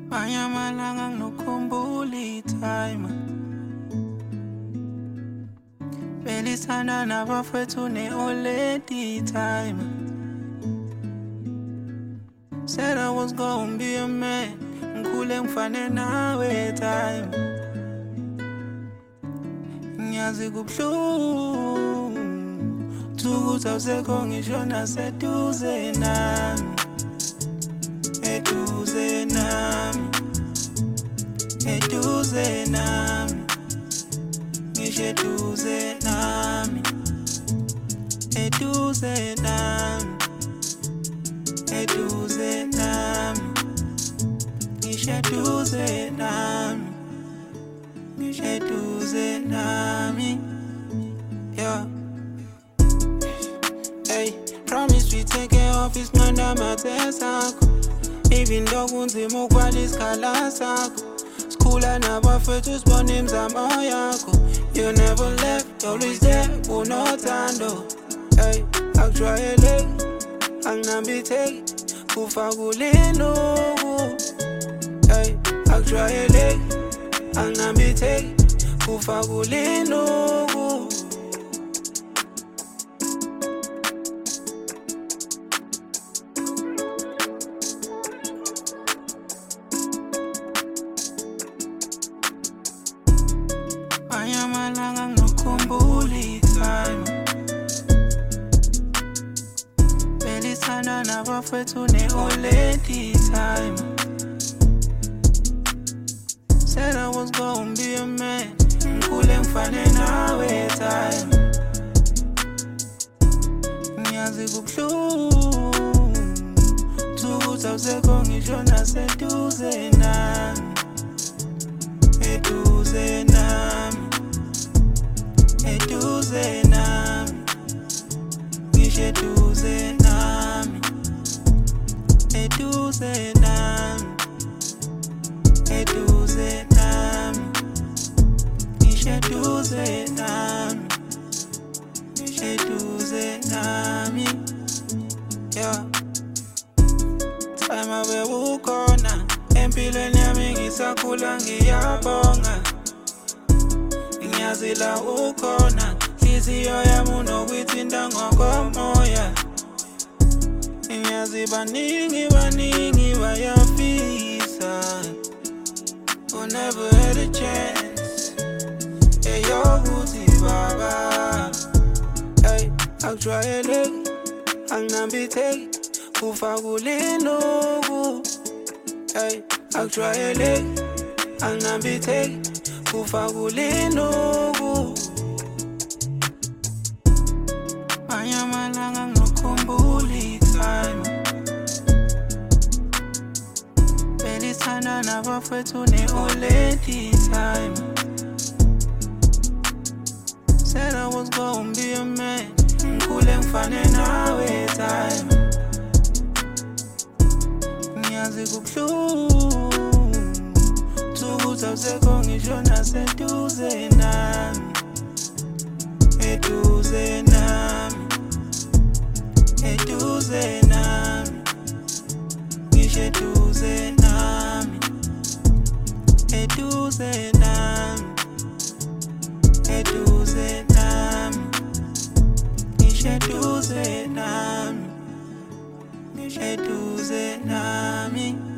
Banyamalanga nginokhumbula time belisana nabafethu ne-oledi time. Said I was gonna be a man, ngikhule ngifane nawe time. Ngiyazi kubuhlungu ukuthi awusekho ngisho naseduze nami, eduze nami, eduze nami, ngisho eduze nami, eduze nami, eduze nami, ngisho eduze nami, ngisho eduze nami, yeah. Hey, promise we take care of his mind amathe sakho. Even though kunzima ukubala isikhala sakho, sikhula nabafethu sibona imizamo yakho. You never left, always there, kunothando. Hey, akujwayeleki, anginambitheki, kufa kulinuku. Hey, akujwayeleki, anginambitheki, kufa kulinuku. Banyamalanga nginokhumbula time belisana nabafethu ne-oledi time. Said I was gonna be a man, ngikhule ngifane nawe time. Ngiyazi kubuhlungu ukuthi awusekho ngisho naseduze nami, eduze nami, eduze nami, ngisho eduze nami, eduze nami, eduze nami, ngisho eduze nami, ngisho eduze nami, yeah. Time abe ukhona empilweni yami ngisakhula ngiyabonga. Ngiyazi la ukhona, inhliziyo yami unokuyithinta ngokomoya. Ngiyazi baningi bayafisa, who never had a chance. Eyokuthi baba, hey, akujwayeleki, anginambitheki, kufa kulinuku. Hey, akujwayeleki, anginambitheki, kufa kulinuku. Banyamalanga nginokhumbula time belisana nabafethu ne-oledi time. Said I was gonna be a man, ngikhule ngifane nawe time. Ngiyazi kubuhlungu ukuthi awusekho ngisho naseduze nami, eduze nami, eduze nami, ngisho eduze nami, eduze nami, eduze nami, ngisho eduze nami, ngisho eduze nami.